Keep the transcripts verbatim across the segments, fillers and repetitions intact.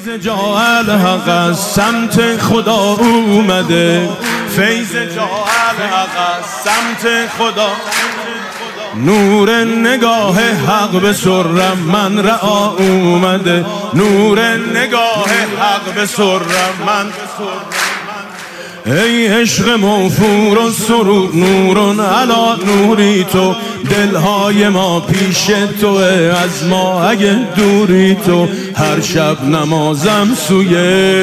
جا الحق از سمت خدا اومده، فیض جا الحق از سمت خدا. نور نگاه حق به سرم من رعا اومده، نور نگاه حق به سرم من. ای عشق موفور و سرود نورون علا نوری تو، دلهای ما پیش تو، از ما اگه دوری تو. هر شب نمازم سوی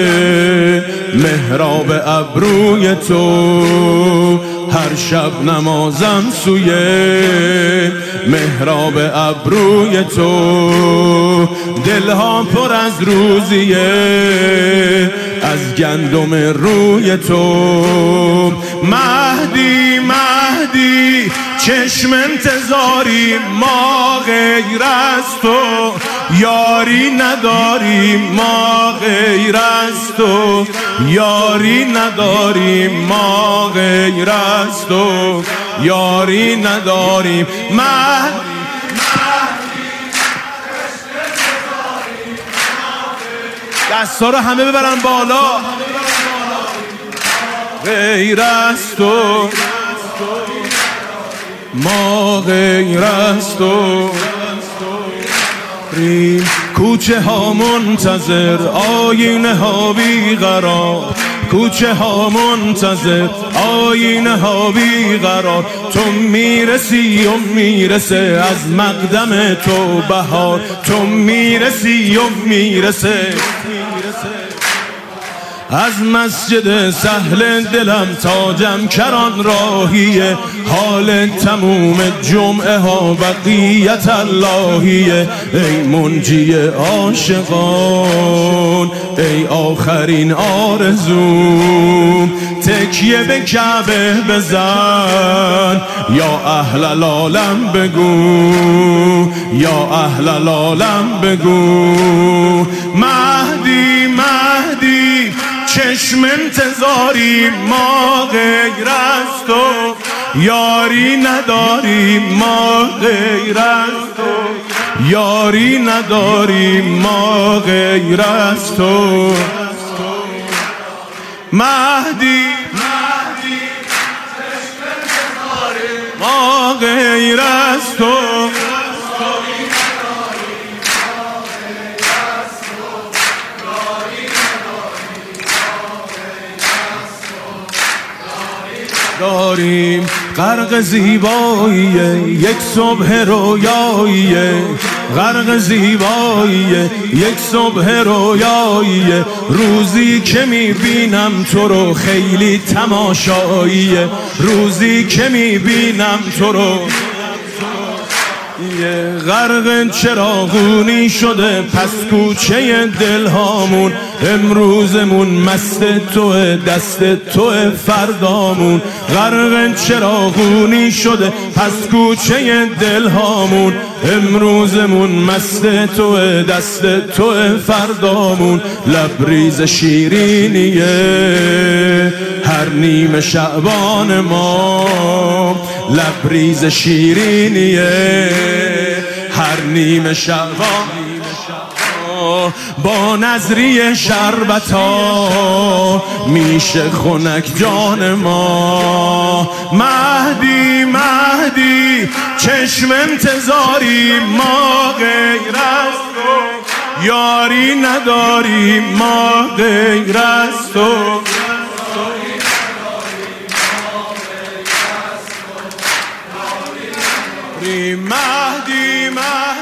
محراب ابروی تو، هر شب نمازم سوی محراب ابروی تو. دلها پر از روزیه از گندم روی تو. مهدی مهدی چشم انتظاری ما غیر از تو، یاری نداریم ما غیر از تو، یاری نداریم ما غیر از تو، یاری نداریم. مهدی دستا رو همه ببرن بالا. غیر از تو ما غیر از تو. کوچه ها منتظر آینه ها بیقرار، کوچه ها منتظر آینه ها بیقرار. تو میرسی و میرسه از مقدم تو بهار، تو میرسی و میرسه از مسجد سهل دلم تا جمکران راهیه. حال تموم جمعه ها بقیت اللهیه. ای منجی عاشقان ای آخرین آرزوم، تکیه به کعبه بزن یا اهل العالم بگو، یا اهل العالم بگو. مهدی مهدی چشم انتظاری ما غیر از تو، یاری نداریم ما غیر از تو، یاری نداریم ما غیر از تو. مهدی مهدی چشم انتظاری ما غیر از تو، داریم غرق زیباییه یک صبح رویاییه، غرق زیباییه یک صبح رویاییه. روزی که میبینم تو رو خیلی تماشاییه، روزی که میبینم تو رو. غرق چراغونی شده پس کوچه دلهامون، امروزمون مست توه دست توه فردامون. غرق چراغونی شده پس کوچه دلهامون، امروزمون مست توه دست توه فردامون. لبریز شیرینیه هر نیم شعبان ما، لبریز شیرینیه هر نیم شعبان. با نظری شربتا میشه خنک جان ما. مهدی مهدی چشم انتظاری ما غیر از تو، یاری نداریم ما غیر از تو. مهدی مهدی